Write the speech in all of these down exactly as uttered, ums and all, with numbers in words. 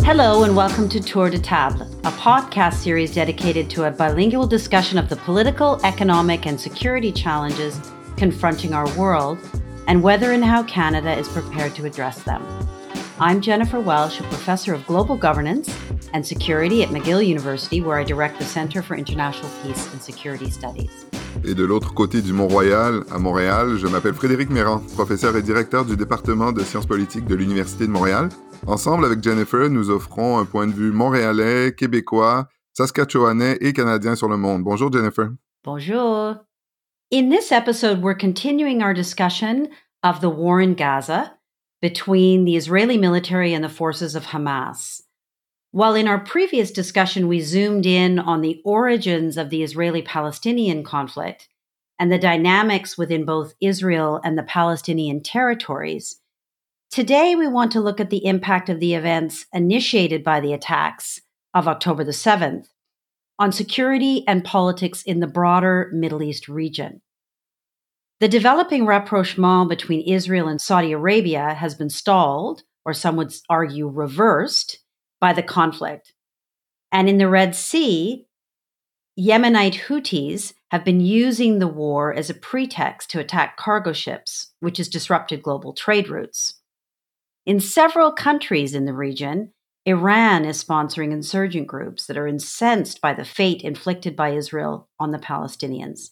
Hello and welcome to Tour de Table, a podcast series dedicated to a bilingual discussion of the political, economic, and security challenges confronting our world and whether and how Canada is prepared to address them. I'm Jennifer Welsh, a professor of global governance and security at McGill University, where I direct the Centre for International Peace and Security Studies. Et de l'autre côté du Mont-Royal, à Montréal, je m'appelle Frédéric Mérand, professeur et directeur du département de sciences politiques de l'Université de Montréal. Ensemble, avec Jennifer, nous offrons un point de vue montréalais, québécois, saskatchewanais et canadien sur le monde. Bonjour, Jennifer. Bonjour. In this episode, we're continuing our discussion of the war in Gaza between the Israeli military and the forces of Hamas. While in our previous discussion, we zoomed in on the origins of the Israeli-Palestinian conflict and the dynamics within both Israel and the Palestinian territories, today we want to look at the impact of the events initiated by the attacks of October the seventh on security and politics in the broader Middle East region. The developing rapprochement between Israel and Saudi Arabia has been stalled, or some would argue reversed, by the conflict. And in the Red Sea, Yemenite Houthis have been using the war as a pretext to attack cargo ships, which has disrupted global trade routes. In several countries in the region, Iran is sponsoring insurgent groups that are incensed by the fate inflicted by Israel on the Palestinians.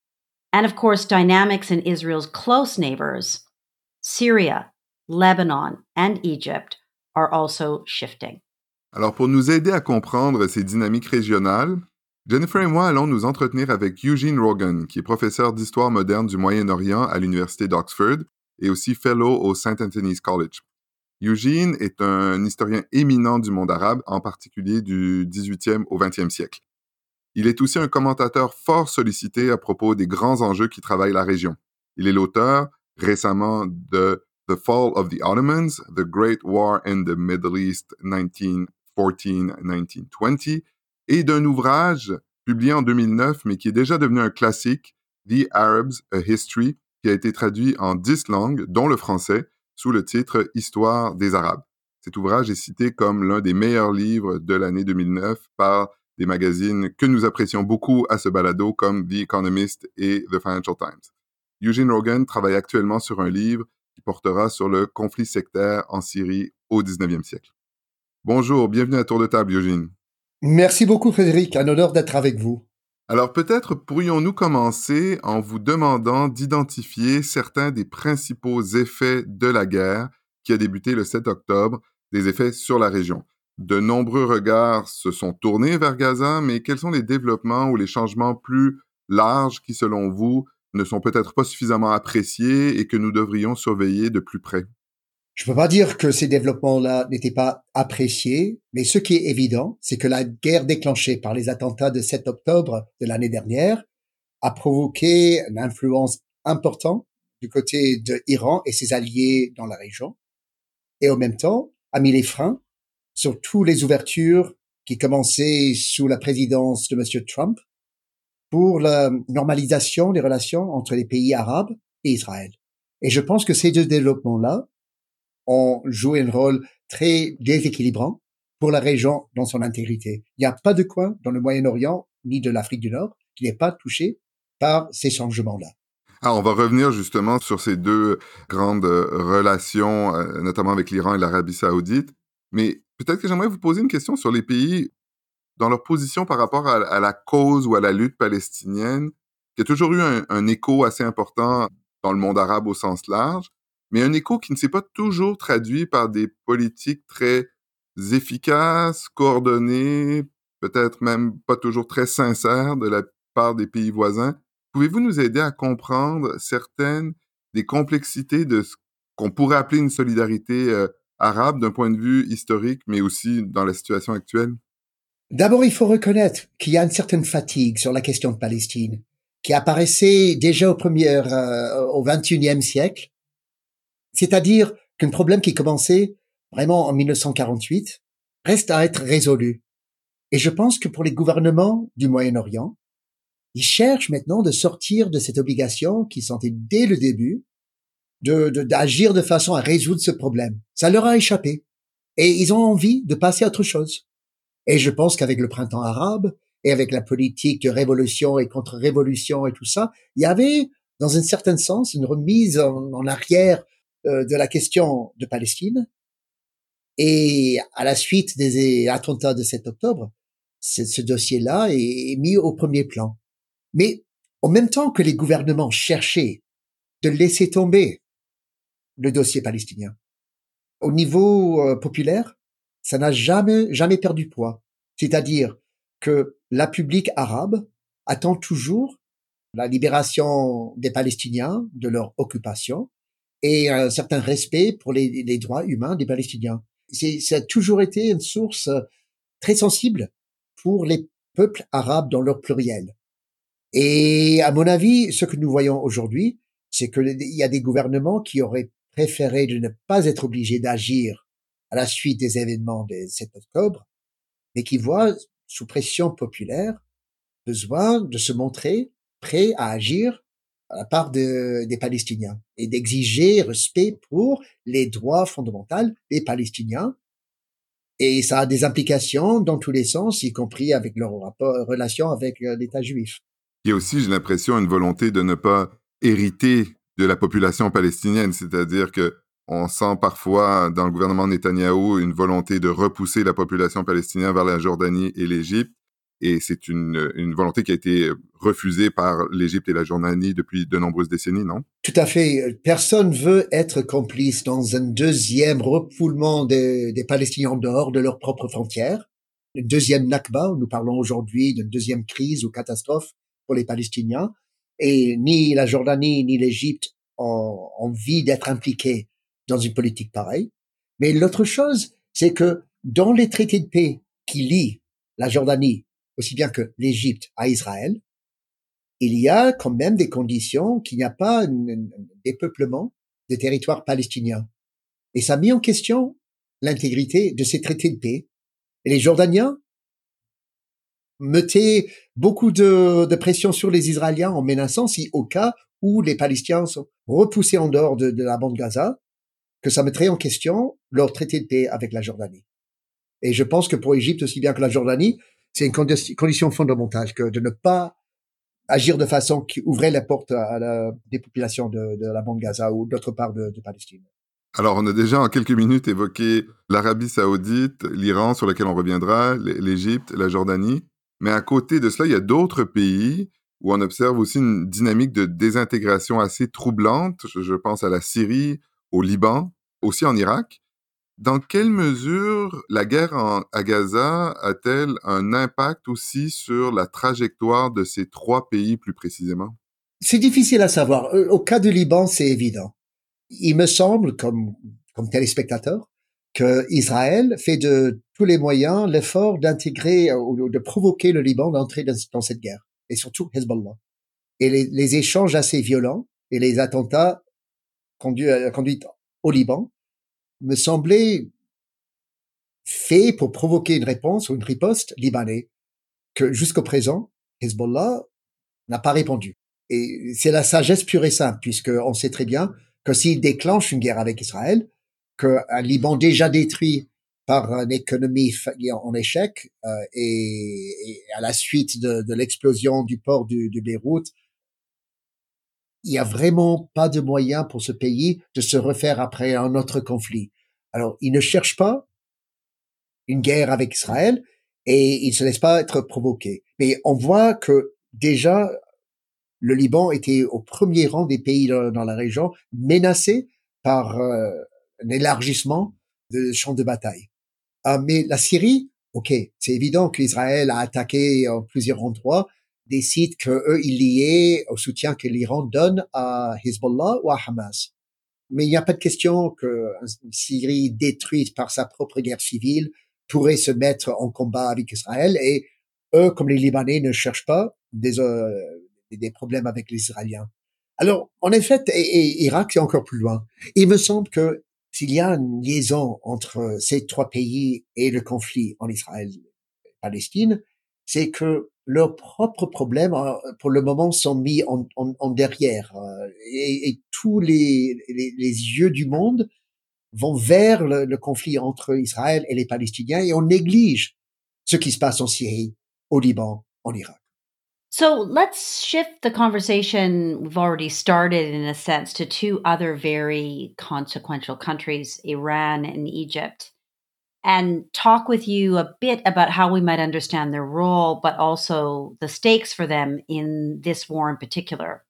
And of course, dynamics in Israel's close neighbors, Syria, Lebanon, and Egypt, are also shifting. Alors, pour nous aider à comprendre ces dynamiques régionales, Jennifer et moi allons nous entretenir avec Eugene Rogan, qui est professeur d'histoire moderne du Moyen-Orient à l'Université d'Oxford et aussi fellow au Saint Anthony's College. Eugene est un historien éminent du monde arabe, en particulier du dix-huitième au vingtième siècle. Il est aussi un commentateur fort sollicité à propos des grands enjeux qui travaillent la région. Il est l'auteur, récemment, de The Fall of the Ottomans, The Great War in the Middle East nineteen fourteen to nineteen twenty, et d'un ouvrage publié en deux mille neuf, mais qui est déjà devenu un classique, The Arabs, A History, qui a été traduit en dix langues, dont le français, sous le titre Histoire des Arabes. Cet ouvrage est cité comme l'un des meilleurs livres de l'année deux mille neuf par des magazines que nous apprécions beaucoup à ce balado comme The Economist et The Financial Times. Eugene Rogan travaille actuellement sur un livre qui portera sur le conflit sectaire en Syrie au dix-neuvième siècle. Bonjour, bienvenue à Tour de Table, Eugene. Merci beaucoup, Frédéric. Un honneur d'être avec vous. Alors peut-être pourrions-nous commencer en vous demandant d'identifier certains des principaux effets de la guerre qui a débuté le sept octobre, des effets sur la région. De nombreux regards se sont tournés vers Gaza, mais quels sont les développements ou les changements plus larges qui, selon vous, ne sont peut-être pas suffisamment appréciés et que nous devrions surveiller de plus près? Je ne peux pas dire que ces développements-là n'étaient pas appréciés, mais ce qui est évident, c'est que la guerre déclenchée par les attentats de sept octobre de l'année dernière a provoqué une influence importante du côté de l'Iran et ses alliés dans la région, et en même temps a mis les freins sur toutes les ouvertures qui commençaient sous la présidence de M. Trump pour la normalisation des relations entre les pays arabes et Israël. Et je pense que ces deux développements-là ont joué un rôle très déséquilibrant pour la région dans son intégrité. Il n'y a pas de coin dans le Moyen-Orient ni de l'Afrique du Nord qui n'est pas touché par ces changements-là. Alors, on va revenir justement sur ces deux grandes relations, euh, notamment avec l'Iran et l'Arabie saoudite. Mais peut-être que j'aimerais vous poser une question sur les pays dans leur position par rapport à, à la cause ou à la lutte palestinienne, qui a toujours eu un, un écho assez important dans le monde arabe au sens large, mais un écho qui ne s'est pas toujours traduit par des politiques très efficaces, coordonnées, peut-être même pas toujours très sincères de la part des pays voisins. Pouvez-vous nous aider à comprendre certaines des complexités de ce qu'on pourrait appeler une solidarité euh, arabe d'un point de vue historique, mais aussi dans la situation actuelle? D'abord, il faut reconnaître qu'il y a une certaine fatigue sur la question de Palestine, qui apparaissait déjà au premier, euh, au vingt et unième siècle. C'est-à-dire qu'un problème qui commençait vraiment en mille neuf cent quarante-huit reste à être résolu. Et je pense que pour les gouvernements du Moyen-Orient, ils cherchent maintenant de sortir de cette obligation qu'ils sentaient dès le début de, de, d'agir de façon à résoudre ce problème. Ça leur a échappé. Et ils ont envie de passer à autre chose. Et je pense qu'avec le printemps arabe et avec la politique de révolution et contre-révolution et tout ça, il y avait, dans un certain sens, une remise en, en arrière euh, de la question de Palestine. Et à la suite des attentats de sept octobre, ce, ce dossier-là est, est mis au premier plan. Mais en même temps que les gouvernements cherchaient de laisser tomber le dossier palestinien, au niveau euh, populaire, ça n'a jamais, jamais perdu poids. C'est-à-dire que la public arabe attend toujours la libération des Palestiniens de leur occupation et un certain respect pour les, les droits humains des Palestiniens. C'est, ça a toujours été une source très sensible pour les peuples arabes dans leur pluriel. Et à mon avis, ce que nous voyons aujourd'hui, c'est qu'il y a des gouvernements qui auraient préféré de ne pas être obligés d'agir à la suite des événements du sept octobre, mais qui voient, sous pression populaire, besoin de se montrer prêts à agir à la part de, des Palestiniens et d'exiger respect pour les droits fondamentaux des Palestiniens. Et ça a des implications dans tous les sens, y compris avec leur rapport, relation avec l'État juif. Il y a aussi, j'ai l'impression, une volonté de ne pas hériter de la population palestinienne, c'est-à-dire que on sent parfois dans le gouvernement Netanyahou une volonté de repousser la population palestinienne vers la Jordanie et l'Égypte, et c'est une, une volonté qui a été refusée par l'Égypte et la Jordanie depuis de nombreuses décennies, non? Tout à fait. Personne veut être complice dans un deuxième refoulement des, des Palestiniens en dehors de leurs propres frontières. Une deuxième Nakba, où nous parlons aujourd'hui d'une deuxième crise ou catastrophe pour les Palestiniens. Et ni la Jordanie ni l'Égypte ont envie d'être impliqués dans une politique pareille. Mais l'autre chose, c'est que dans les traités de paix qui lient la Jordanie aussi bien que l'Égypte à Israël, il y a quand même des conditions qu'il n'y a pas un, un dépeuplement des territoires palestiniens. Et ça a mis en question l'intégrité de ces traités de paix. Et les Jordaniens mettaient beaucoup de, de pression sur les Israéliens en menaçant, si au cas où les Palestiniens sont repoussés en dehors de, de la bande Gaza, que ça mettrait en question leur traité de paix avec la Jordanie. Et je pense que pour l'Égypte aussi bien que la Jordanie, c'est une condi- condition fondamentale que de ne pas agir de façon qui ouvrait la porte à la dépopulation de, de la bande Gaza ou d'autre part de, de Palestine. Alors, on a déjà en quelques minutes évoqué l'Arabie saoudite, l'Iran, sur lequel on reviendra, l'Égypte, la Jordanie. Mais à côté de cela, il y a d'autres pays où on observe aussi une dynamique de désintégration assez troublante. Je, je pense à la Syrie, au Liban, aussi en Irak. Dans quelle mesure la guerre en, à Gaza a-t-elle un impact aussi sur la trajectoire de ces trois pays plus précisément? C'est difficile à savoir. Au cas du Liban, c'est évident. Il me semble, comme, comme téléspectateur, que Israël fait de tous les moyens l'effort d'intégrer ou de provoquer le Liban d'entrer dans, dans cette guerre, et surtout Hezbollah. Et les, les échanges assez violents et les attentats conduits, conduits au Liban me semblaient faits pour provoquer une réponse ou une riposte libanaise que jusqu'au présent, Hezbollah n'a pas répondu. Et c'est la sagesse pure et simple, puisqu'on sait très bien que s'il déclenche une guerre avec Israël, qu'un Liban déjà détruit par une économie en échec euh, et, et à la suite de, de l'explosion du port de, de Beyrouth, il n'y a vraiment pas de moyen pour ce pays de se refaire après un autre conflit. Alors, il ne cherche pas une guerre avec Israël et il ne se laisse pas être provoqué. Mais on voit que déjà, le Liban était au premier rang des pays dans, dans la région menacés par euh, un élargissement de champs de bataille. Euh, mais la Syrie, ok, c'est évident qu'Israël a attaqué en plusieurs endroits des sites que eux ils liaient au soutien que l'Iran donne à Hezbollah ou à Hamas. Mais il n'y a pas de question qu'une Syrie détruite par sa propre guerre civile pourrait se mettre en combat avec Israël. Et eux, comme les Libanais, ne cherchent pas des euh, des problèmes avec les Israéliens. Alors, en effet, et, et Irak, c'est encore plus loin. Il me semble que s'il y a une liaison entre ces trois pays et le conflit en Israël et Palestine, c'est que leurs propres problèmes, pour le moment, sont mis en, en, en derrière. Et, et tous les, les, les yeux du monde vont vers le, le conflit entre Israël et les Palestiniens et on néglige ce qui se passe en Syrie, au Liban, en Irak. So let's shift the conversation we've already started, in a sense, to two other very consequential countries, Iran and Egypt, and talk with you a bit about how we might understand their role, but also the stakes for them in this war in particular.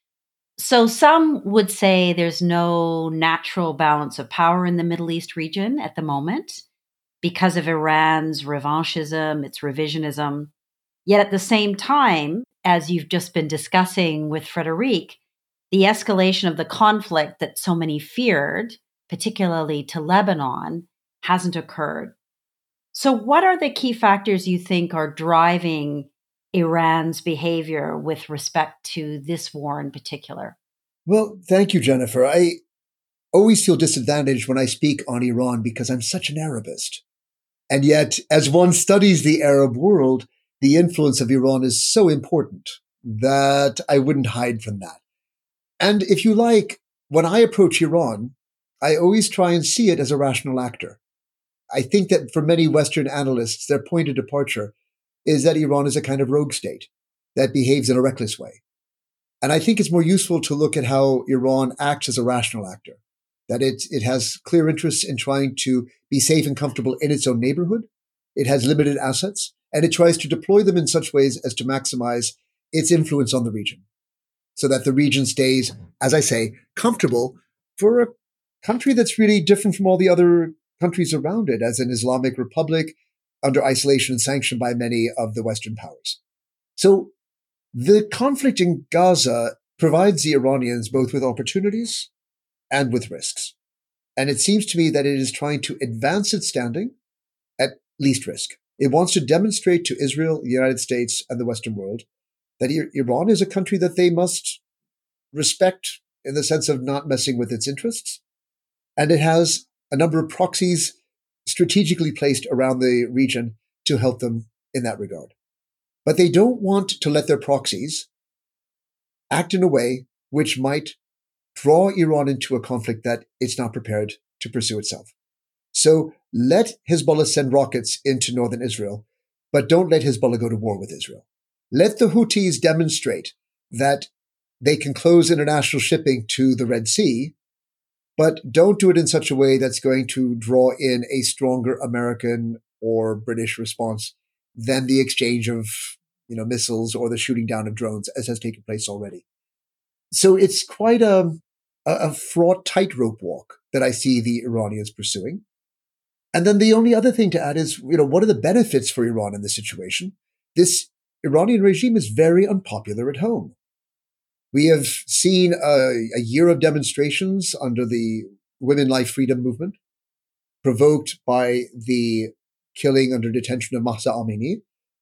So some would say there's no natural balance of power in the Middle East region at the moment because of Iran's revanchism, its revisionism. Yet at the same time, as you've just been discussing with Frédéric, the escalation of the conflict that so many feared, particularly to Lebanon, hasn't occurred. So what are the key factors you think are driving Iran's behavior with respect to this war in particular? Well, thank you, Jennifer. I always feel disadvantaged when I speak on Iran because I'm such an Arabist. And yet, as one studies the Arab world, the influence of Iran is so important that I wouldn't hide from that. And if you like, when I approach Iran, I always try and see it as a rational actor. I think that for many Western analysts, their point of departure is that Iran is a kind of rogue state that behaves in a reckless way. And I think it's more useful to look at how Iran acts as a rational actor, that it, it has clear interests in trying to be safe and comfortable in its own neighborhood. It has limited assets, and it tries to deploy them in such ways as to maximize its influence on the region so that the region stays, as I say, comfortable for a country that's really different from all the other countries around it, as an Islamic republic under isolation and sanction by many of the Western powers. So the conflict in Gaza provides the Iranians both with opportunities and with risks. And it seems to me that it is trying to advance its standing at least risk. It wants to demonstrate to Israel, the United States, and the Western world that Iran is a country that they must respect in the sense of not messing with its interests. And it has a number of proxies strategically placed around the region to help them in that regard. But they don't want to let their proxies act in a way which might draw Iran into a conflict that it's not prepared to pursue itself. So let Hezbollah send rockets into northern Israel, but don't let Hezbollah go to war with Israel. Let the Houthis demonstrate that they can close international shipping to the Red Sea, but don't do it in such a way that's going to draw in a stronger American or British response than the exchange of, you know, missiles or the shooting down of drones, as has taken place already. So it's quite a, a fraught tightrope walk that I see the Iranians pursuing. And then the only other thing to add is, you know, what are the benefits for Iran in this situation? This Iranian regime is very unpopular at home. We have seen a, a year of demonstrations under the Women Life Freedom movement, provoked by the killing under detention of Mahsa Amini,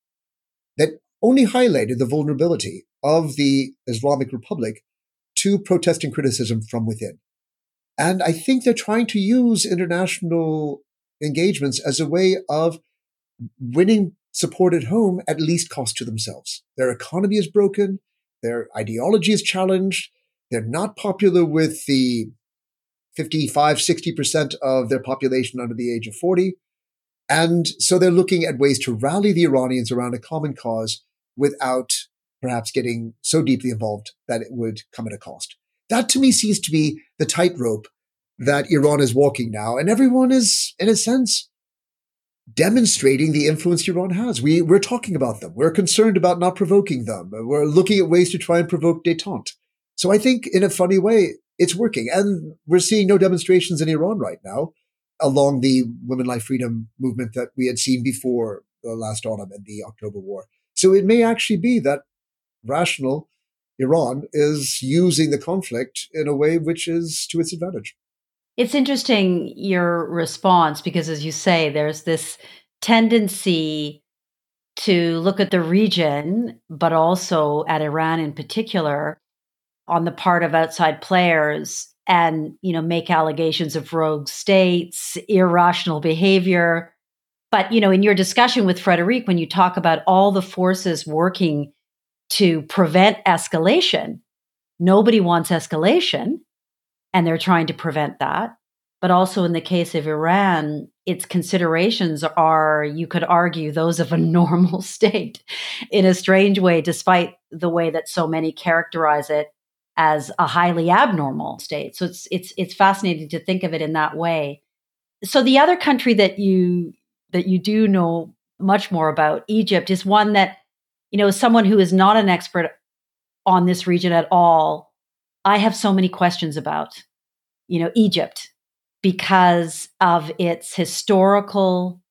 that only highlighted the vulnerability of the Islamic Republic to protest and criticism from within. And I think they're trying to use international engagements as a way of winning support at home at least cost to themselves. Their economy is broken. Their ideology is challenged. They're not popular with the fifty-five, sixty percent of their population under the age of forty. And so they're looking at ways to rally the Iranians around a common cause without perhaps getting so deeply involved that it would come at a cost. That to me seems to be the tightrope that Iran is walking now. And everyone is, in a sense, demonstrating the influence Iran has. We, we're talking about them. We're concerned about not provoking them. We're looking at ways to try and provoke détente. So I think in a funny way, it's working. And we're seeing no demonstrations in Iran right now along the Women Life Freedom movement that we had seen before the last autumn and the October War. So it may actually be that rational Iran is using the conflict in a way which is to its advantage. It's interesting, your response, because as you say, there's this tendency to look at the region, but also at Iran in particular, on the part of outside players and, you know, make allegations of rogue states, irrational behavior. But, you know, in your discussion with Frédéric, when you talk about all the forces working to prevent escalation, nobody wants escalation, and they're trying to prevent that. But also in the case of Iran, its considerations are, you could argue, those of a normal state in a strange way, despite the way that so many characterize it as a highly abnormal state. So it's it's it's fascinating to think of it in that way. So the other country that you that you do know much more about, Egypt, is one that, you know, as someone who is not an expert on this region at all, I have so many questions about, you know, Egypt, because of its historical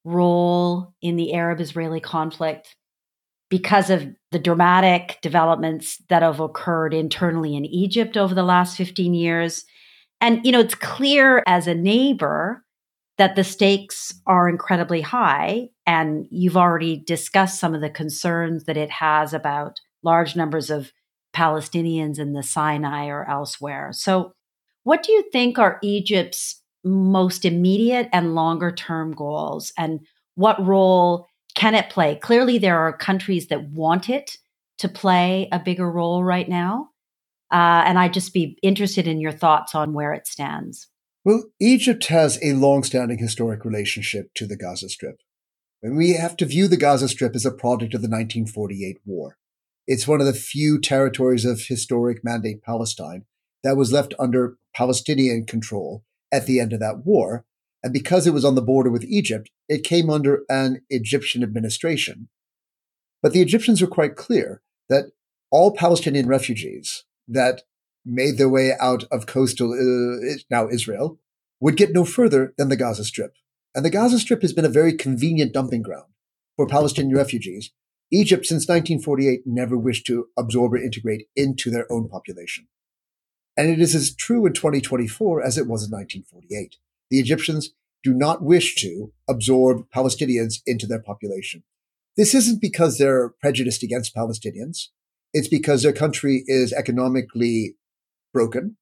role in the Arab-Israeli conflict, because of the dramatic developments that have occurred internally in Egypt over the last fifteen years. And, you know, it's clear as a neighbor that the stakes are incredibly high. And you've already discussed some of the concerns that it has about large numbers of Palestinians in the Sinai or elsewhere. So what do you think are Egypt's most immediate and longer term goals, and what role can it play? Clearly, there are countries that want it to play a bigger role right now. Uh, and I'd just be interested in your thoughts on where it stands. Well, Egypt has a long-standing historic relationship to the Gaza Strip. And we have to view the Gaza Strip as a product of the nineteen forty-eight war. It's one of the few territories of historic Mandate Palestine that was left under Palestinian control at the end of that war. And because it was on the border with Egypt, it came under an Egyptian administration. But the Egyptians were quite clear that all Palestinian refugees that made their way out of coastal, uh, now Israel, would get no further than the Gaza Strip. And the Gaza Strip has been a very convenient dumping ground for Palestinian refugees. Egypt, since nineteen forty-eight, never wished to absorb or integrate into their own population. And it is as true in twenty twenty-four as it was in nineteen forty-eight. The Egyptians do not wish to absorb Palestinians into their population. This isn't because they're prejudiced against Palestinians. It's because their country is economically broken.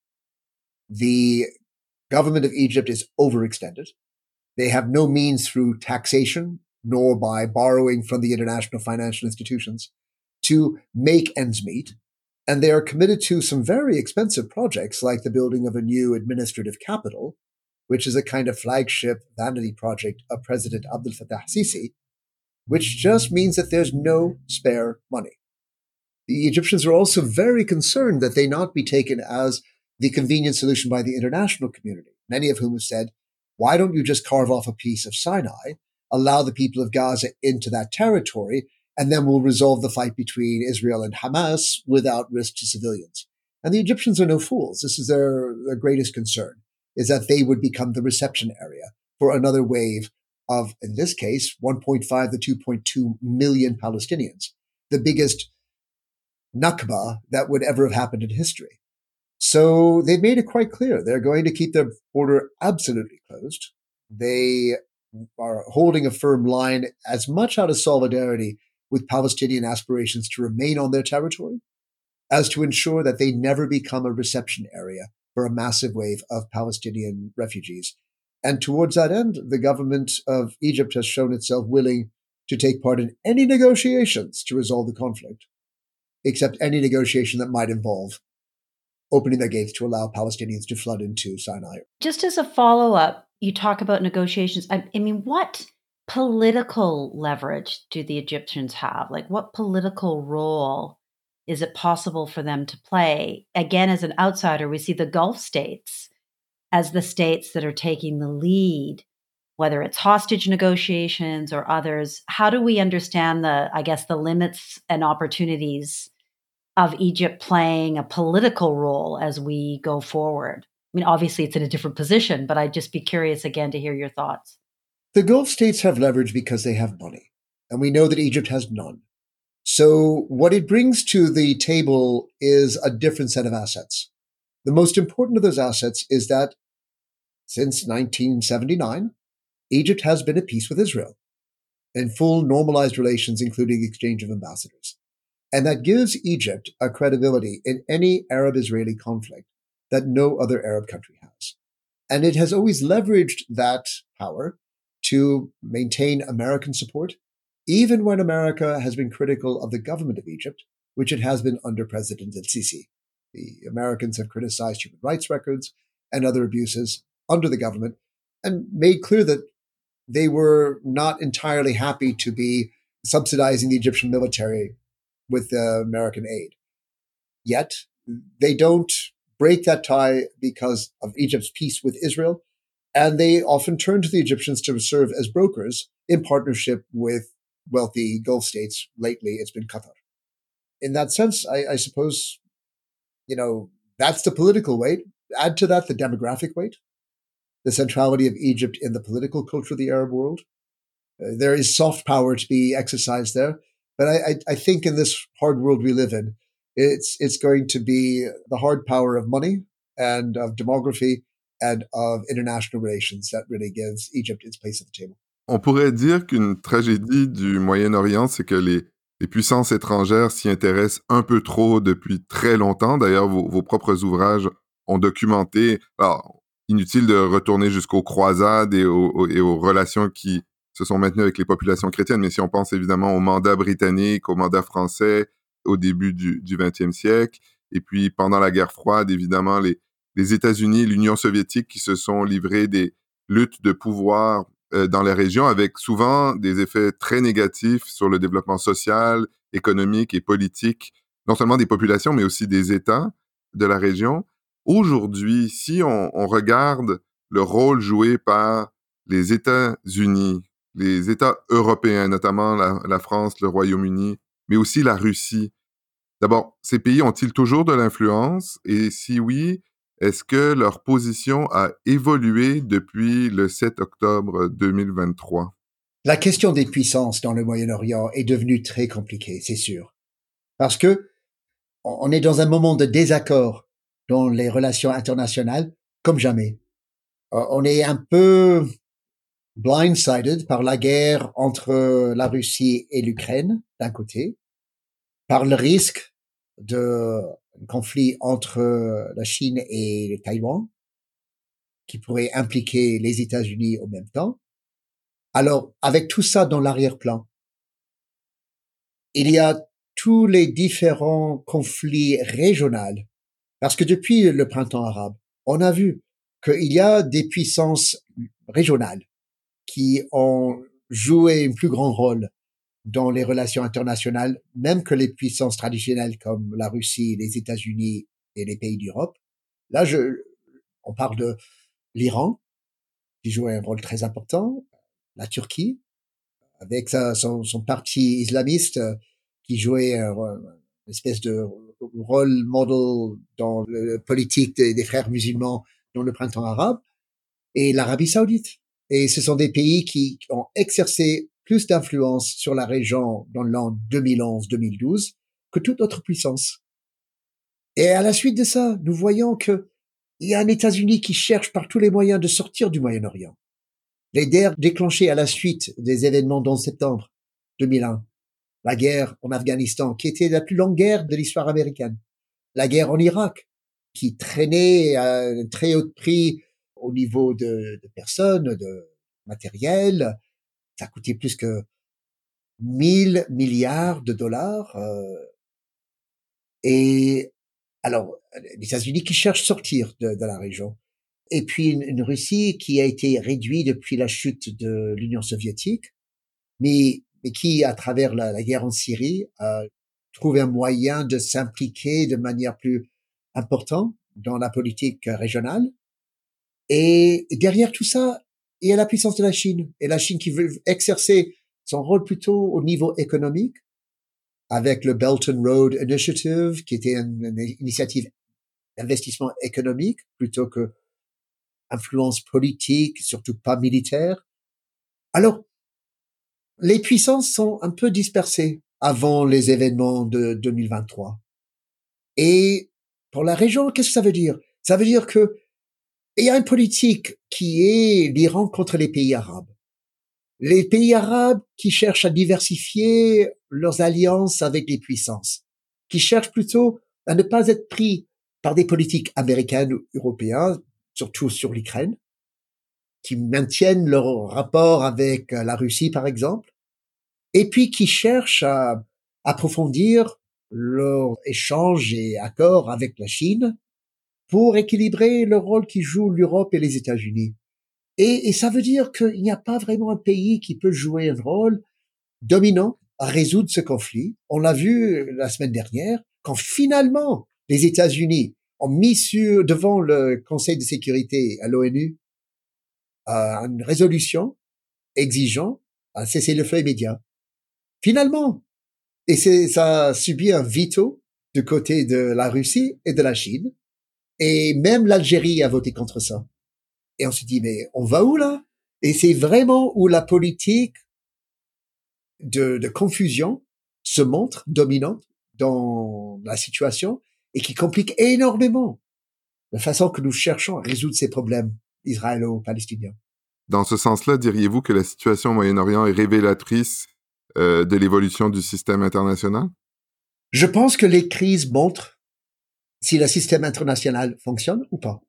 The government of Egypt is overextended. They have no means through taxation, nor by borrowing from the international financial institutions, to make ends meet. And they are committed to some very expensive projects like the building of a new administrative capital, which is a kind of flagship vanity project of President Abdel Fattah Sisi, which just means that there's no spare money. The Egyptians are also very concerned that they not be taken as the convenient solution by the international community, many of whom have said, why don't you just carve off a piece of Sinai, allow the people of Gaza into that territory, and then we'll resolve the fight between Israel and Hamas without risk to civilians. And the Egyptians are no fools. This is their, their greatest concern, is that they would become the reception area for another wave of, in this case, one point five to two point two million Palestinians, the biggest Nakba that would ever have happened in history. So they've made it quite clear. They're going to keep their border absolutely closed. They are holding a firm line as much out of solidarity with Palestinian aspirations to remain on their territory as to ensure that they never become a reception area for a massive wave of Palestinian refugees. And towards that end, the government of Egypt has shown itself willing to take part in any negotiations to resolve the conflict, except any negotiation that might involve opening their gates to allow Palestinians to flood into Sinai. Just as a follow-up, you talk about negotiations. I, I mean, what political leverage do the Egyptians have? Like, what political role is it possible for them to play? Again, as an outsider, we see the Gulf states as the states that are taking the lead, whether it's hostage negotiations or others. How do we understand the, I guess, the limits and opportunities of Egypt playing a political role as we go forward? I mean, obviously it's in a different position, but I'd just be curious again to hear your thoughts. The Gulf states have leverage because they have money, and we know that Egypt has none. So what it brings to the table is a different set of assets. The most important of those assets is that since nineteen seventy-nine, Egypt has been at peace with Israel in full normalized relations, including exchange of ambassadors. And that gives Egypt a credibility in any Arab-Israeli conflict that no other Arab country has. And it has always leveraged that power to maintain American support, even when America has been critical of the government of Egypt, which it has been under President el-Sisi. The Americans have criticized human rights records and other abuses. under the government and made clear that they were not entirely happy to be subsidizing the Egyptian military with uh, American aid. Yet, they don't break that tie because of Egypt's peace with Israel, and they often turn to the Egyptians to serve as brokers in partnership with wealthy Gulf states. Lately, it's been Qatar. In that sense, I, I suppose, you know, that's the political weight. Add to that the demographic weight, the centrality of Egypt in the political culture of the Arab world. Uh, there is soft power to be exercised there. But I, I, I think in this hard world we live in, it's it's going to be the hard power of money and of demography and of international relations that really gives Egypt its place at the table. On pourrait dire qu'une tragédie du Moyen-Orient, c'est que les, les puissances étrangères s'y intéressent un peu trop depuis très longtemps. D'ailleurs, vos, vos propres ouvrages ont documenté, alors, inutile de retourner jusqu'aux croisades et aux, et aux relations qui se sont maintenues avec les populations chrétiennes, mais si on pense évidemment au mandat britannique, au mandat français au début du, du vingtième siècle, et puis pendant la guerre froide, évidemment, les, les États-Unis et l'Union soviétique qui se sont livrés des luttes de pouvoir euh, dans les régions avec souvent des effets très négatifs sur le développement social, économique et politique, non seulement des populations, mais aussi des États de la région. Aujourd'hui, si on, on regarde le rôle joué par les États-Unis, les États européens, notamment la, la France, le Royaume-Uni, mais aussi la Russie, d'abord, ces pays ont-ils toujours de l'influence? Et si oui, est-ce que leur position a évolué depuis le sept octobre deux mille vingt-trois? La question des puissances dans le Moyen-Orient est devenue très compliquée, c'est sûr. Parce que on est dans un moment de désaccord dans les relations internationales comme jamais. On est un peu blindsided par la guerre entre la Russie et l'Ukraine, d'un côté, par le risque de conflit entre la Chine et Taïwan, qui pourrait impliquer les États-Unis au même temps. Alors, avec tout ça dans l'arrière-plan, il y a tous les différents conflits régionaux, parce que depuis le printemps arabe, on a vu qu'il y a des puissances régionales qui ont joué un plus grand rôle dans les relations internationales, même que les puissances traditionnelles comme la Russie, les États-Unis et les pays d'Europe. Là, je, on parle de l'Iran, qui jouait un rôle très important, la Turquie, avec sa, son, son parti islamiste, qui jouait un, une espèce de rôle model dans la politique des, des frères musulmans dans le printemps arabe, et l'Arabie saoudite. Et ce sont des pays qui ont exercé plus d'influence sur la région dans l'an deux mille onze deux mille douze que toute autre puissance. Et à la suite de ça, nous voyons que il y a un États-Unis qui cherche par tous les moyens de sortir du Moyen-Orient. Les guerres déclenchées à la suite des événements d'onze septembre deux mille un, la guerre en Afghanistan, qui était la plus longue guerre de l'histoire américaine, la guerre en Irak, qui traînait à un très haut prix au niveau de, de personnes, de matériel. Ça a coûté plus que mille milliards de dollars. Euh, et alors, les États-Unis qui cherchent à sortir de, de la région. Et puis une, une Russie qui a été réduite depuis la chute de l'Union soviétique, mais, mais qui, à travers la, la guerre en Syrie, a trouvé un moyen de s'impliquer de manière plus importante dans la politique régionale. Et derrière tout ça, il y a la puissance de la Chine. Et la Chine qui veut exercer son rôle plutôt au niveau économique, avec le Belt and Road Initiative, qui était une, une initiative d'investissement économique plutôt que influence politique, surtout pas militaire. Alors, les puissances sont un peu dispersées avant les événements de deux mille vingt-trois. Et pour la région, qu'est-ce que ça veut dire? Ça veut dire que il y a une politique qui est l'Iran contre les pays arabes. Les pays arabes qui cherchent à diversifier leurs alliances avec les puissances, qui cherchent plutôt à ne pas être pris par des politiques américaines ou européennes, surtout sur l'Ukraine, qui maintiennent leur rapport avec la Russie, par exemple, et puis qui cherchent à approfondir leur échange et accord avec la Chine, pour équilibrer le rôle qui jouent l'Europe et les États-Unis. Et, et ça veut dire qu'il n'y a pas vraiment un pays qui peut jouer un rôle dominant à résoudre ce conflit. On l'a vu la semaine dernière, quand finalement les États-Unis ont mis sur, devant le Conseil de sécurité à l'ONU euh, une résolution exigeant un cessez-le-feu immédiat. Finalement. Et c'est, ça a subi un veto du côté de la Russie et de la Chine. Et même l'Algérie a voté contre ça. Et on se dit, mais on va où là? Et c'est vraiment où la politique de, de confusion se montre dominante dans la situation et qui complique énormément la façon que nous cherchons à résoudre ces problèmes israélo-palestiniens. Dans ce sens-là, diriez-vous que la situation au Moyen-Orient est révélatrice euh, de l'évolution du système international? Je pense que les crises montrent si le système international fonctionne ou pas.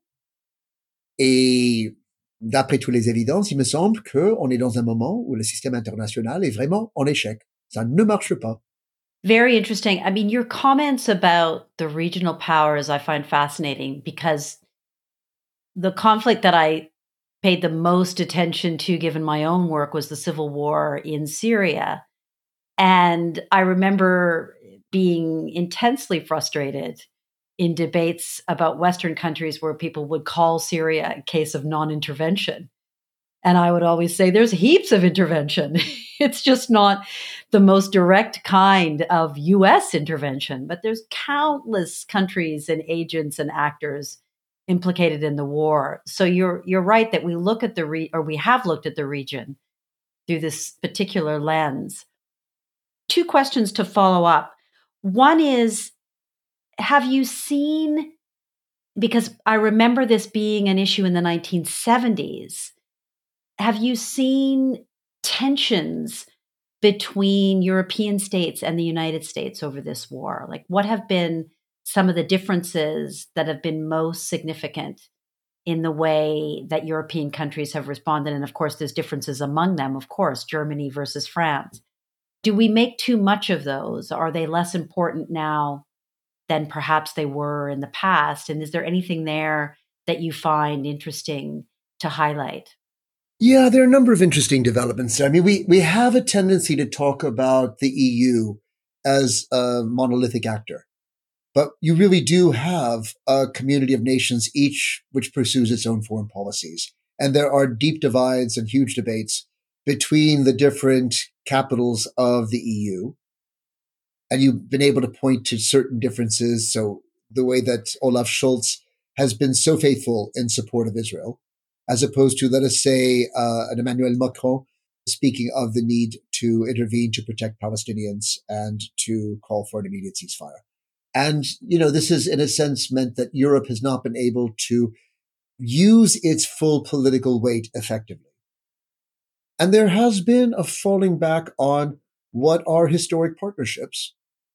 Et d'après toutes les évidences, il me semble qu'on est dans un moment où le système international est vraiment en échec. Ça ne marche pas. Very interesting. I mean, your comments about the regional powers I find fascinating because the conflict that I paid the most attention to, given my own work, was the civil war in Syria. And I remember being intensely frustrated in debates about Western countries where people would call Syria a case of non-intervention. And I would always say, there's heaps of intervention. It's just not the most direct kind of U S intervention, but there's countless countries and agents and actors implicated in the war. So you're you're right that we look at the re- or we have looked at the region through this particular lens. Two questions to follow up. One is, have you seen, because I remember this being an issue in the nineteen seventies, have you seen tensions between European states and the United States over this war? Like, what have been some of the differences that have been most significant in the way that European countries have responded? And of course, there's differences among them, of course, Germany versus France. Do we make too much of those? Are they less important now than perhaps they were in the past? And is there anything there that you find interesting to highlight? Yeah, there are a number of interesting developments. I mean, we, we have a tendency to talk about the E U as a monolithic actor, but you really do have a community of nations, each which pursues its own foreign policies. And there are deep divides and huge debates between the different capitals of the E U. And you've been able to point to certain differences. So the way that Olaf Scholz has been so faithful in support of Israel, as opposed to, let us say, uh, an Emmanuel Macron speaking of the need to intervene to protect Palestinians and to call for an immediate ceasefire. And, you know, this has, in a sense, meant that Europe has not been able to use its full political weight effectively. And there has been a falling back on what are historic partnerships.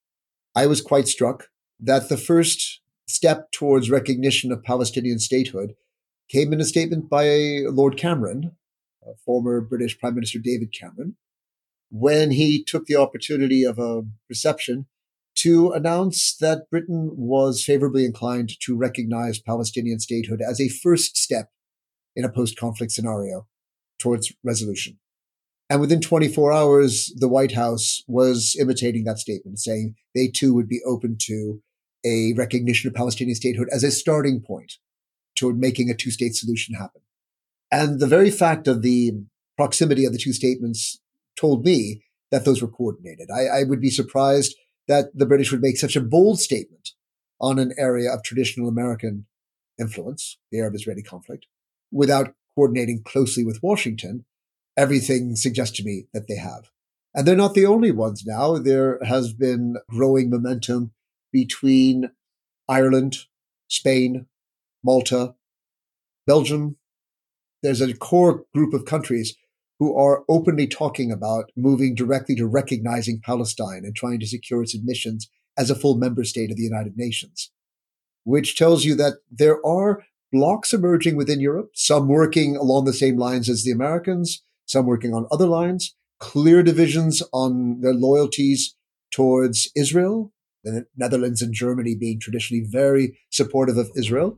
I was quite struck that the first step towards recognition of Palestinian statehood came in a statement by Lord Cameron, former British Prime Minister David Cameron, when he took the opportunity of a reception to announce that Britain was favorably inclined to recognize Palestinian statehood as a first step in a post-conflict scenario towards resolution. And within twenty-four hours, the White House was imitating that statement, saying they too would be open to a recognition of Palestinian statehood as a starting point toward making a two-state solution happen. And the very fact of the proximity of the two statements told me that those were coordinated. I, I would be surprised that the British would make such a bold statement on an area of traditional American influence, the Arab-Israeli conflict, without coordinating closely with Washington. Everything suggests to me that they have. And they're not the only ones now. There has been growing momentum between Ireland, Spain, Malta, Belgium. There's a core group of countries who are openly talking about moving directly to recognizing Palestine and trying to secure its admissions as a full member state of the United Nations, which tells you that there are blocs emerging within Europe, some working along the same lines as the Americans, some working on other lines, clear divisions on their loyalties towards Israel, the Netherlands and Germany being traditionally very supportive of Israel,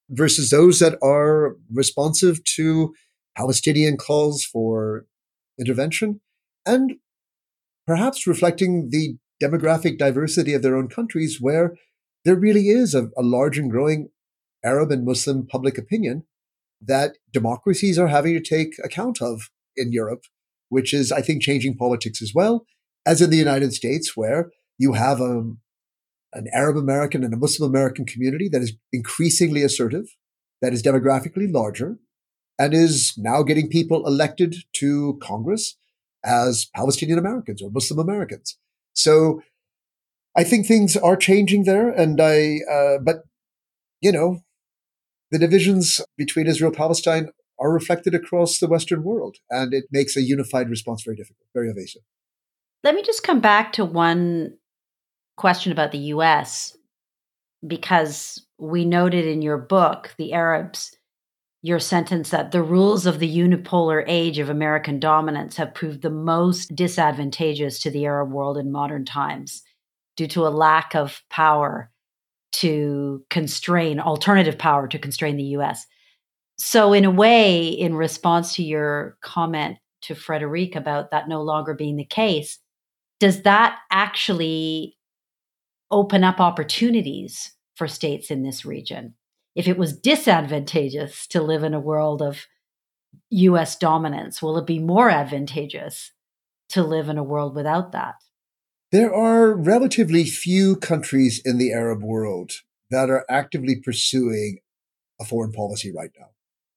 versus those that are responsive to Palestinian calls for intervention, and perhaps reflecting the demographic diversity of their own countries, where there really is a, a large and growing Arab and Muslim public opinion that democracies are having to take account of in Europe, which is, I think, changing politics as well, as in the United States, where you have a, an Arab American and a Muslim American community that is increasingly assertive, that is demographically larger, and is now getting people elected to Congress as Palestinian Americans or Muslim Americans. So I think things are changing there. And I, uh, but, you know, the divisions between Israel and Palestine are reflected across the Western world, and it makes a unified response very difficult, very evasive. Let me just come back to one question about the U S, because we noted in your book, The Arabs, your sentence that the rules of the unipolar age of American dominance have proved the most disadvantageous to the Arab world in modern times due to a lack of power to constrain, alternative power to constrain the U S. So in a way, in response to your comment to Frederic about that no longer being the case, does that actually open up opportunities for states in this region? If it was disadvantageous to live in a world of U S dominance, will it be more advantageous to live in a world without that? There are relatively few countries in the Arab world that are actively pursuing a foreign policy right now.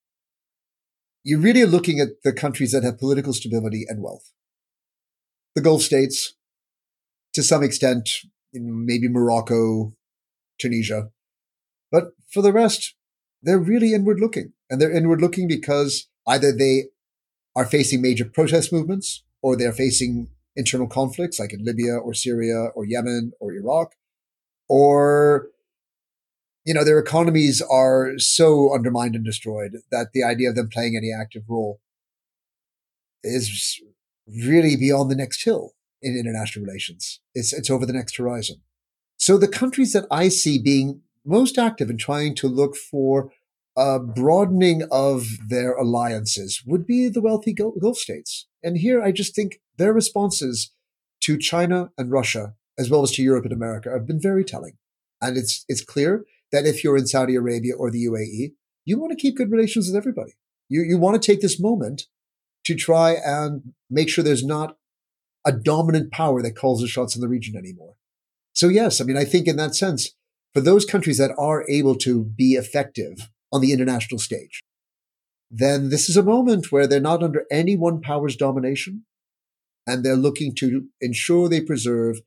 You're really looking at the countries that have political stability and wealth. The Gulf states, to some extent, maybe Morocco, Tunisia. But for the rest, they're really inward looking. And they're inward looking because either they are facing major protest movements, or they're facing internal conflicts like in Libya or Syria or Yemen or Iraq, or, you know, their economies are so undermined and destroyed that the idea of them playing any active role is really beyond the next hill in international relations. It's, it's over the next horizon. So the countries that I see being most active in trying to look for a broadening of their alliances would be the wealthy Gulf states. And here I just think their responses to China and Russia, as well as to Europe and America, have been very telling. And it's it's clear that if you're in Saudi Arabia or the U A E, you want to keep good relations with everybody. You you want to take this moment to try and make sure there's not a dominant power that calls the shots in the region anymore. So yes, I mean, I think in that sense, for those countries that are able to be effective on the international stage, then this is a moment where they're not under any one power's domination, and they're looking to ensure they preserve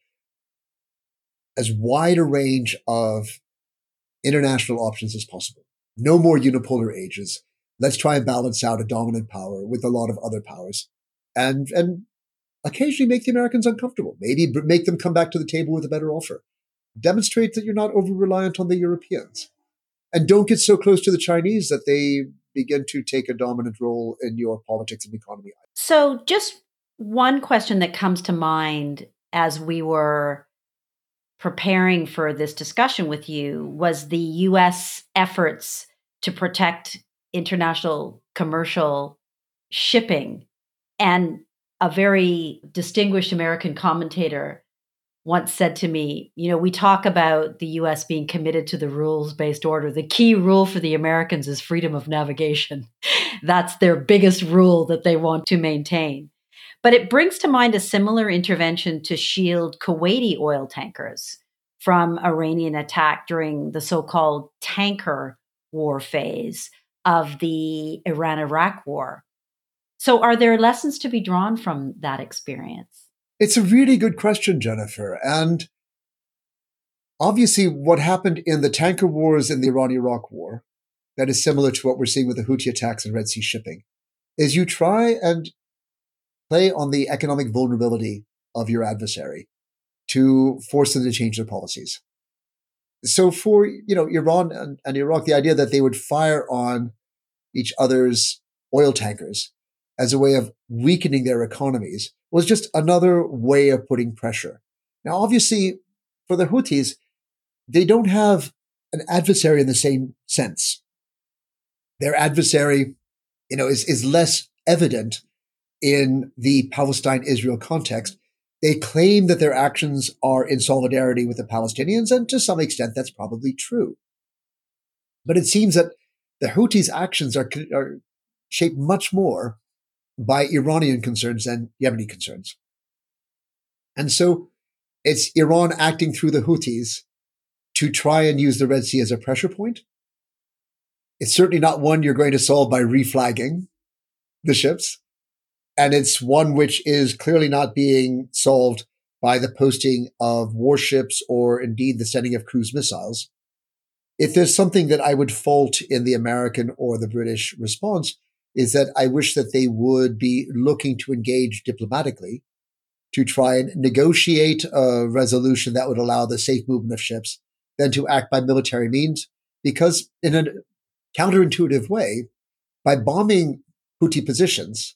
as wide a range of international options as possible. No more unipolar ages. Let's try and balance out a dominant power with a lot of other powers, and and occasionally make the Americans uncomfortable. Maybe make them come back to the table with a better offer. Demonstrate that you're not over-reliant on the Europeans. And don't get so close to the Chinese that they begin to take a dominant role in your politics and economy. So just one question that comes to mind as we were preparing for this discussion with you was the U S efforts to protect international commercial shipping. And a very distinguished American commentator once said to me, you know, we talk about the U S being committed to the rules-based order. The key rule for the Americans is freedom of navigation. That's their biggest rule that they want to maintain. But it brings to mind a similar intervention to shield Kuwaiti oil tankers from Iranian attack during the so-called tanker war phase of the Iran-Iraq war. So are there lessons to be drawn from that experience? It's a really good question, Jennifer. And obviously what happened in the tanker wars in the Iran-Iraq war, that is similar to what we're seeing with the Houthi attacks and Red Sea shipping, is you try and play on the economic vulnerability of your adversary to force them to change their policies. So for, you know, Iran and, and Iraq, the idea that they would fire on each other's oil tankers as a way of weakening their economies was just another way of putting pressure. Now, obviously, for the Houthis, they don't have an adversary in the same sense. their adversary, you know, is, is less evident in the Palestine-Israel context. They claim that their actions are in solidarity with the Palestinians, and to some extent that's probably true. But it seems that the Houthis' actions are, are shaped much more by Iranian concerns than Yemeni concerns. And so it's Iran acting through the Houthis to try and use the Red Sea as a pressure point. It's certainly not one you're going to solve by reflagging the ships. And it's one which is clearly not being solved by the posting of warships or indeed the sending of cruise missiles. If there's something that I would fault in the American or the British response, is that I wish that they would be looking to engage diplomatically to try and negotiate a resolution that would allow the safe movement of ships than to act by military means. Because in a counterintuitive way, by bombing Houthi positions,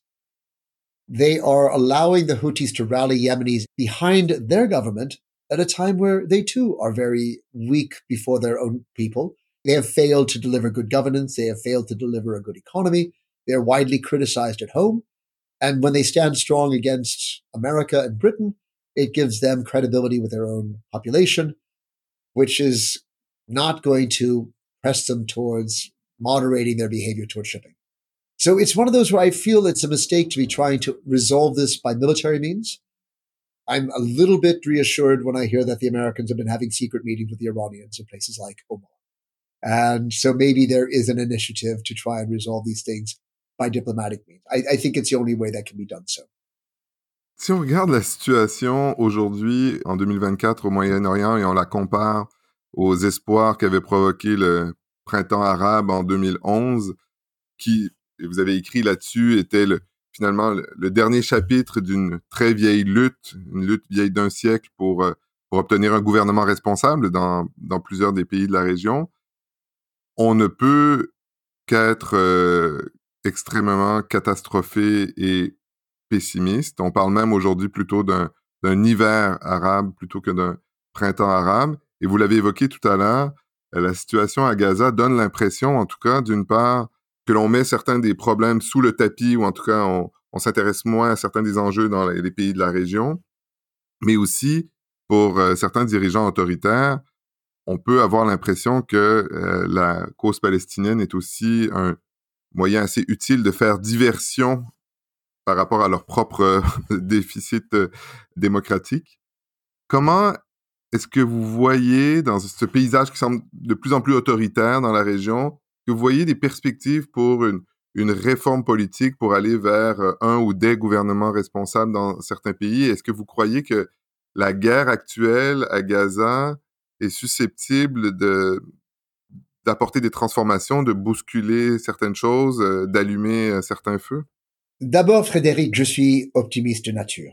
they are allowing the Houthis to rally Yemenis behind their government at a time where they too are very weak before their own people. They have failed to deliver good governance. They have failed to deliver a good economy. They're widely criticized at home. And when they stand strong against America and Britain, it gives them credibility with their own population, which is not going to press them towards moderating their behavior towards shipping. So it's one of those where I feel it's a mistake to be trying to resolve this by military means. I'm a little bit reassured when I hear that the Americans have been having secret meetings with the Iranians in places like Oman. And so maybe there is an initiative to try and resolve these things by diplomatic means. I, I think it's the only way that can be done so. Si on regarde la situation aujourd'hui, en deux mille vingt-quatre au Moyen-Orient, et on la compare aux espoirs qu'avait provoqué le printemps arabe en deux mille onze, qui, et vous avez écrit là-dessus, était le, finalement le, le dernier chapitre d'une très vieille lutte, une lutte vieille d'un siècle pour, euh, pour obtenir un gouvernement responsable dans, dans plusieurs des pays de la région. On ne peut qu'être euh, extrêmement catastrophé et pessimiste. On parle même aujourd'hui plutôt d'un, d'un hiver arabe plutôt que d'un printemps arabe. Et vous l'avez évoqué tout à l'heure, la situation à Gaza donne l'impression, en tout cas, d'une part, que l'on met certains des problèmes sous le tapis, ou en tout cas, on, on s'intéresse moins à certains des enjeux dans les, les pays de la région, mais aussi, pour euh, certains dirigeants autoritaires, on peut avoir l'impression que euh, la cause palestinienne est aussi un moyen assez utile de faire diversion par rapport à leur propre euh, déficit euh, démocratique. Comment est-ce que vous voyez, dans ce paysage qui semble de plus en plus autoritaire dans la région, que vous voyez des perspectives pour une, une réforme politique pour aller vers un ou des gouvernements responsables dans certains pays? Est-ce que vous croyez que la guerre actuelle à Gaza est susceptible de, d'apporter des transformations, de bousculer certaines choses, euh, d'allumer euh, certains feux? D'abord, Frédéric, je suis optimiste de nature.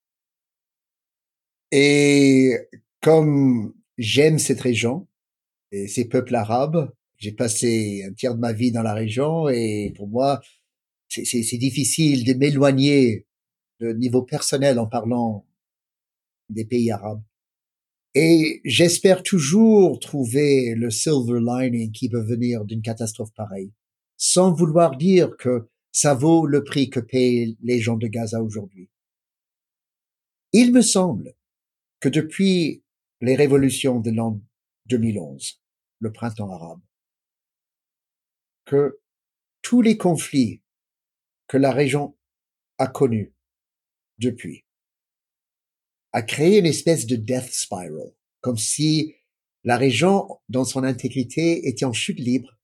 Et comme j'aime cette région et ces peuples arabes, j'ai passé un tiers de ma vie dans la région et pour moi, c'est, c'est, c'est difficile de m'éloigner de niveau personnel en parlant des pays arabes. Et j'espère toujours trouver le silver lining qui peut venir d'une catastrophe pareille, sans vouloir dire que ça vaut le prix que payent les gens de Gaza aujourd'hui. Il me semble que depuis les révolutions de l'an deux mille onze, le printemps arabe, que tous les conflits que la région a connus depuis a créé une espèce de death spiral, comme si la région, dans son intégrité, était en chute libre.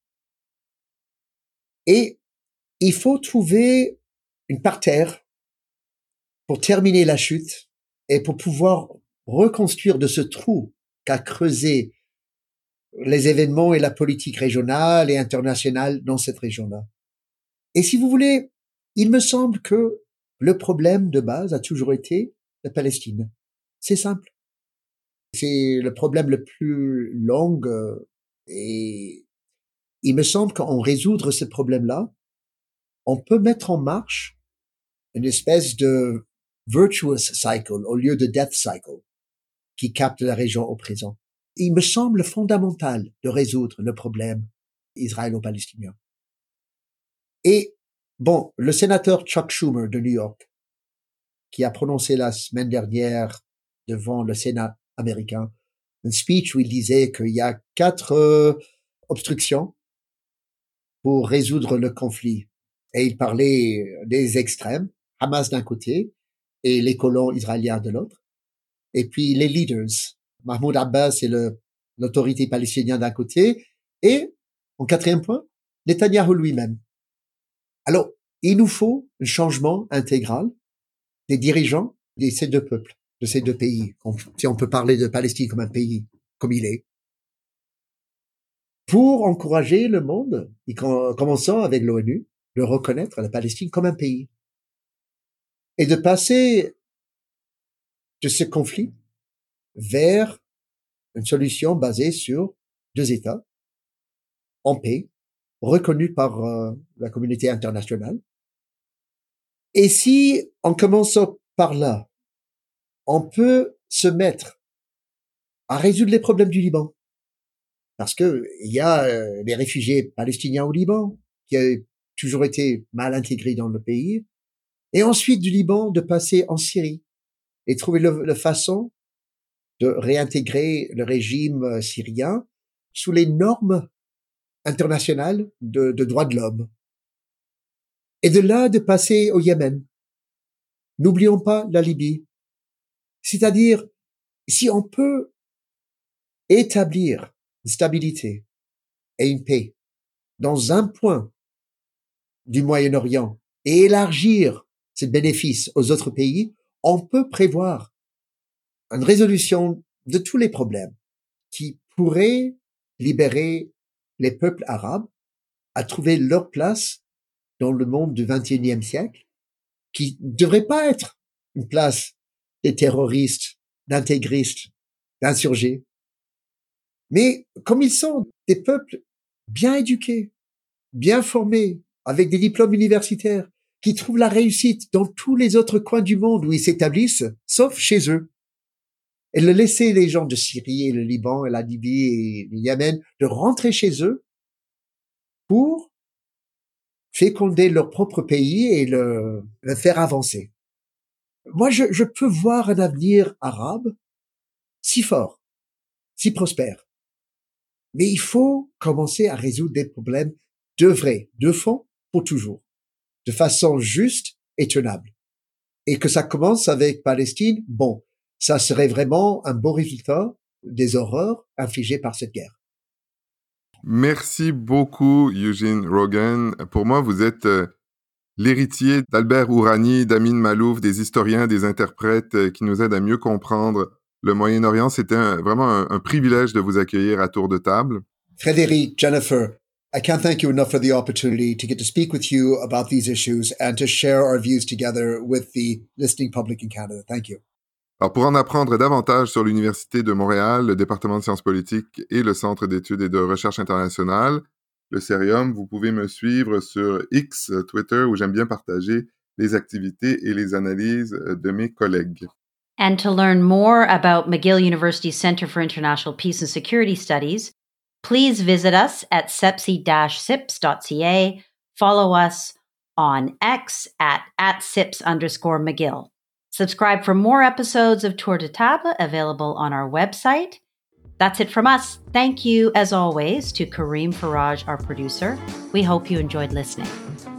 Et il faut trouver une parterre pour terminer la chute et pour pouvoir reconstruire de ce trou qu'a creusé les événements et la politique régionale et internationale dans cette région-là. Et si vous voulez, il me semble que le problème de base a toujours été la Palestine. C'est simple. C'est le problème le plus long euh, et il me semble qu'en résoudre ce problème-là, on peut mettre en marche une espèce de virtuous cycle au lieu de death cycle qui capte la région au présent. Il me semble fondamental de résoudre le problème israélo-palestinien. Et bon, le sénateur Chuck Schumer de New York, qui a prononcé la semaine dernière devant le Sénat américain un speech où il disait qu'il y a quatre euh, obstructions pour résoudre le conflit. Et il parlait des extrêmes, Hamas d'un côté et les colons israéliens de l'autre. Et puis les leaders, Mahmoud Abbas et le, l'autorité palestinienne d'un côté. Et, en quatrième point, Netanyahou lui-même. Alors, il nous faut un changement intégral des dirigeants de ces deux peuples, de ces deux pays, si on peut parler de Palestine comme un pays, comme il est, pour encourager le monde, et commençant avec l'ONU, de reconnaître la Palestine comme un pays, et de passer de ce conflit vers une solution basée sur deux États, en paix, reconnus par euh, la communauté internationale. Et si, en commençant par là, on peut se mettre à résoudre les problèmes du Liban, parce que il y a euh, les réfugiés palestiniens au Liban, qui ont toujours été mal intégrés dans le pays, et ensuite du Liban de passer en Syrie et trouver le, la façon de réintégrer le régime syrien sous les normes internationales de, de droits de l'homme. Et de là de passer au Yémen. N'oublions pas la Libye. C'est-à-dire, si on peut établir une stabilité et une paix dans un point du Moyen-Orient et élargir ce bénéfice aux autres pays, on peut prévoir une résolution de tous les problèmes qui pourraient libérer les peuples arabes à trouver leur place dans le monde du vingt et unième siècle, qui ne devrait pas être une place des terroristes, d'intégristes, d'insurgés. Mais comme ils sont des peuples bien éduqués, bien formés, avec des diplômes universitaires, qui trouvent la réussite dans tous les autres coins du monde où ils s'établissent, sauf chez eux. Et de laisser les gens de Syrie et le Liban et la Libye et le Yémen de rentrer chez eux pour féconder leur propre pays et le, le faire avancer. Moi, je, je peux voir un avenir arabe si fort, si prospère. Mais il faut commencer à résoudre des problèmes de vrai, de fond, pour toujours, de façon juste et tenable. Et que ça commence avec Palestine, bon, ça serait vraiment un beau résultat des horreurs infligées par cette guerre. Merci beaucoup, Eugene Rogan. Pour moi, vous êtes euh, l'héritier d'Albert Hourani, d'Amin Malouf, des historiens, des interprètes euh, qui nous aident à mieux comprendre le Moyen-Orient. C'était un, vraiment un, un privilège de vous accueillir à tour de table. Frédéric, Jennifer, I can't thank you enough for the opportunity to get to speak with you about these issues and to share our views together with the listening public in Canada. Thank you. Alors, pour en apprendre davantage sur l'Université de Montréal, le département de sciences politiques et le Centre d'études et de recherche internationale, le Cerium, vous pouvez me suivre sur X, Twitter, où j'aime bien partager les activités et les analyses de mes collègues. And to learn more about McGill University's Center for International Peace and Security Studies, please visit us at sepsi dash sips dot c a. Follow us on X at, at sips underscore McGill. Subscribe for more episodes of Tour de Table available on our website. That's it from us. Thank you, as always, to Kareem Faraj, our producer. We hope you enjoyed listening.